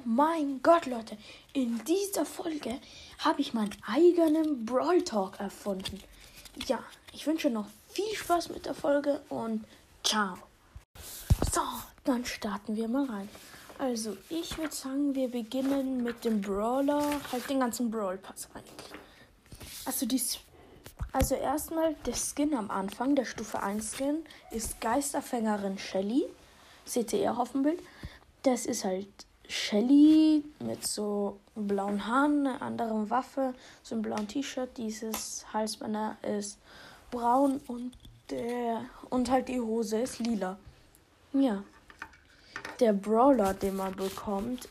mein Gott, Leute, in dieser Folge habe ich meinen eigenen Brawl Talk erfunden. Ja, ich wünsche noch viel Spaß mit der Folge und ciao. So, dann starten wir mal rein. Also, ich würde sagen, wir beginnen mit dem Brawler, halt den ganzen Brawl Pass eigentlich. Also erstmal der Skin am Anfang, der Stufe 1 Skin, ist Geisterfängerin Shelly. Seht ihr auf dem Bild? Das ist halt Shelly mit so blauen Haaren, einer anderen Waffe, so einem blauen T-Shirt. Dieses Halsband ist braun und halt die Hose ist lila. Ja. Der Brawler, den man bekommt,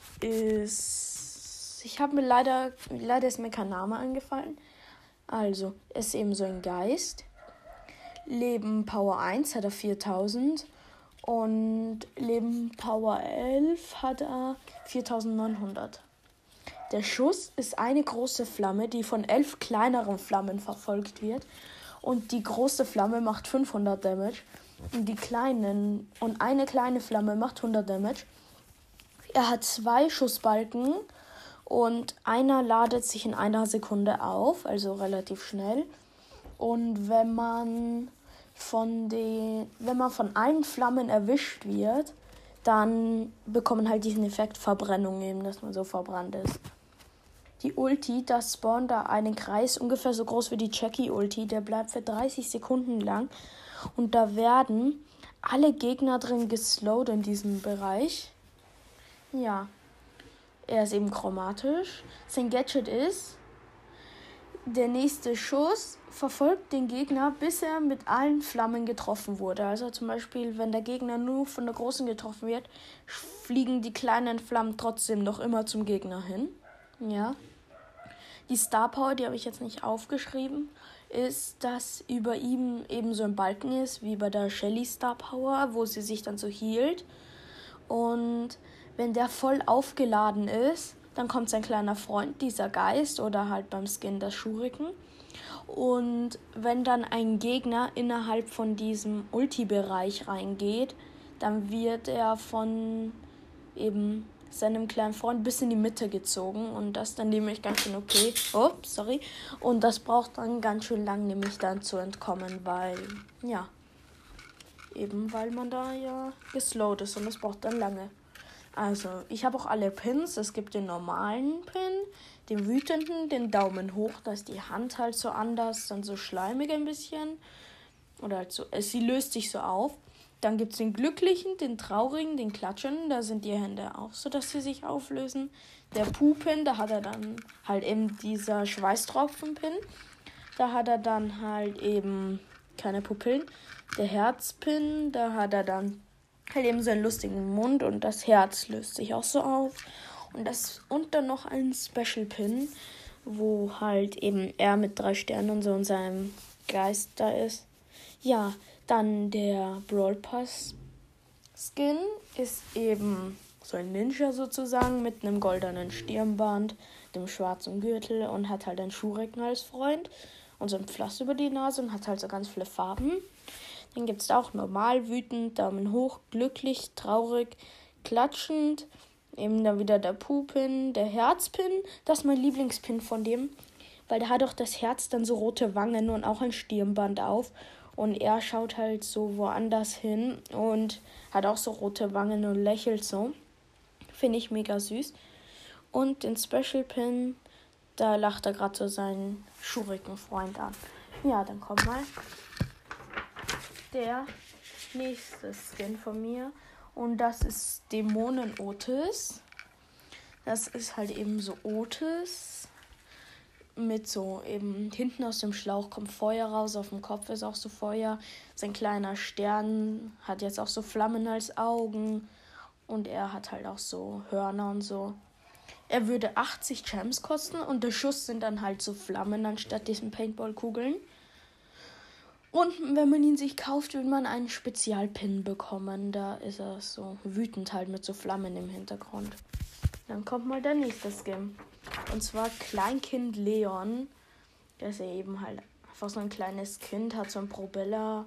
ist... leider ist mir kein Name eingefallen. Also, er ist eben so ein Geist. Leben Power 1 hat er 4000. Und Leben Power 11 hat er 4900. Der Schuss ist eine große Flamme, die von 11 kleineren Flammen verfolgt wird. Und die große Flamme macht 500 Damage. Und eine kleine Flamme macht 100 Damage. Er hat 2 Schussbalken und einer ladet sich in einer Sekunde auf, also relativ schnell. Und wenn man von allen Flammen erwischt wird, dann bekommt man halt diesen Effekt Verbrennung eben, dass man so verbrannt ist. Die Ulti, das spawnt da einen Kreis ungefähr so groß wie die Jackie-Ulti, der bleibt für 30 Sekunden lang und da werden alle Gegner drin geslowt in diesem Bereich. Ja, er ist eben chromatisch. Sein Gadget ist, der nächste Schuss verfolgt den Gegner, bis er mit allen Flammen getroffen wurde. Also zum Beispiel, wenn der Gegner nur von der großen getroffen wird, fliegen die kleinen Flammen trotzdem noch immer zum Gegner hin. Ja. Die Star Power, die habe ich jetzt nicht aufgeschrieben, ist, dass über ihm eben so ein Balken ist, wie bei der Shelly Star Power, wo sie sich dann so healt. Und wenn der voll aufgeladen ist, dann kommt sein kleiner Freund, dieser Geist, oder halt beim Skin das Schuriken. Und wenn dann ein Gegner innerhalb von diesem Ulti-Bereich reingeht, dann wird er von eben seinem kleinen Freund bis in die Mitte gezogen. Und das dann nämlich ganz schön okay. Und das braucht dann ganz schön lang, nämlich dann zu entkommen, weil man da ja geslowt ist und das braucht dann lange. Also, ich habe auch alle Pins. Es gibt den normalen Pin, den wütenden, den Daumen hoch. Da ist die Hand halt so anders, dann so schleimig ein bisschen. Oder halt so, sie löst sich so auf. Dann gibt es den glücklichen, den traurigen, den klatschenden. Da sind die Hände auch so, dass sie sich auflösen. Der Puh-Pin, da hat er dann halt eben dieser Schweißtropfen-Pin. Da hat er dann halt eben keine Pupillen. Der Herzpin, da hat er dann halt eben so einen lustigen Mund und das Herz löst sich auch so auf. Und dann noch ein Special Pin, wo halt eben er mit 3 Sternen und so in seinem Geist da ist. Ja, dann der Brawl Pass Skin ist eben so ein Ninja sozusagen mit einem goldenen Stirnband, dem schwarzen Gürtel und hat halt einen Schuriken als Freund und so ein Pflaster über die Nase und hat halt so ganz viele Farben. Dann gibt es auch normal, wütend, Daumen hoch, glücklich, traurig, klatschend. Eben dann wieder der Puh-Pin, der Herzpin. Das ist mein Lieblingspin von dem, weil der hat auch das Herz dann so rote Wangen und auch ein Stirnband auf. Und er schaut halt so woanders hin und hat auch so rote Wangen und lächelt so. Finde ich mega süß. Und den Special Pin, da lacht er gerade so seinen Schuriken-Freund an. Ja, dann kommt mal der nächste Skin von mir und das ist Dämonen Otis. Das ist halt eben so Otis mit so eben hinten aus dem Schlauch kommt Feuer raus, auf dem Kopf ist auch so Feuer. Sein kleiner Stern hat jetzt auch so Flammen als Augen und er hat halt auch so Hörner und so. Er würde 80 Gems kosten und der Schuss sind dann halt so Flammen anstatt diesen Paintball-Kugeln. Und wenn man ihn sich kauft, will man einen Spezialpin bekommen. Da ist er so wütend halt mit so Flammen im Hintergrund. Dann kommt mal der nächste Skin. Und zwar Kleinkind Leon. Der ist ja eben halt einfach so ein kleines Kind, hat so einen Propeller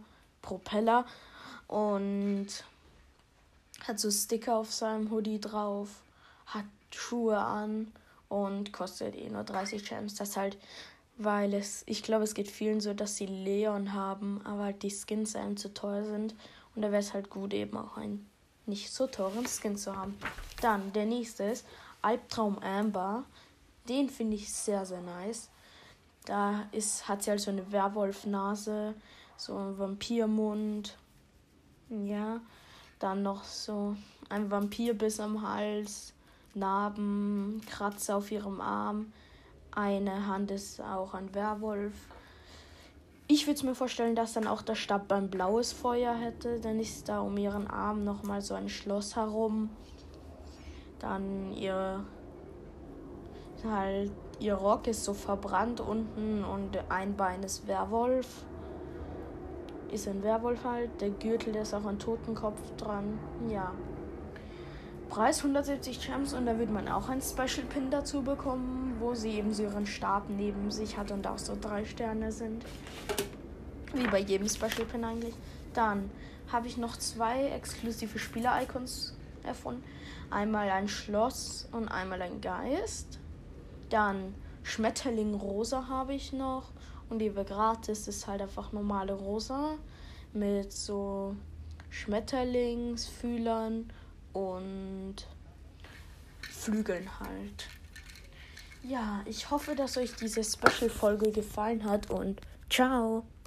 und hat so Sticker auf seinem Hoodie drauf. hat Schuhe an und kostet nur 30 Gems. Das halt, weil ich glaube, es geht vielen so, dass sie Leon haben, aber halt die Skins einem zu teuer sind. Und da wäre es halt gut, eben auch einen nicht so teuren Skin zu haben. Dann, der nächste ist Albtraum Amber. Den finde ich sehr, sehr nice. Hat sie halt so eine Werwolfnase, so einen Vampirmund. Ja, dann noch so ein Vampirbiss am Hals, Narben, Kratzer auf ihrem Arm. Eine Hand ist auch ein Werwolf. Ich würde es mir vorstellen, dass dann auch der Stab ein blaues Feuer hätte. Dann ist da um ihren Arm nochmal so ein Schloss herum. Dann ihr Rock ist so verbrannt unten und ein Bein ist Werwolf. Ist ein Werwolf halt. Der Gürtel, da ist auch ein Totenkopf dran. Ja. Preis 170 Gems und da wird man auch ein Special Pin dazu bekommen, wo sie eben so ihren Stab neben sich hat und auch so 3 Sterne sind. Wie bei jedem Special Pin eigentlich. Dann habe ich noch 2 exklusive Spieler-Icons erfunden. Einmal ein Schloss und einmal ein Geist. Dann Schmetterling Rosa habe ich noch. Und die gratis ist halt einfach normale Rosa. Mit so Schmetterlingsfühlern und Flügeln halt. Ja, ich hoffe, dass euch diese Special-Folge gefallen hat und ciao!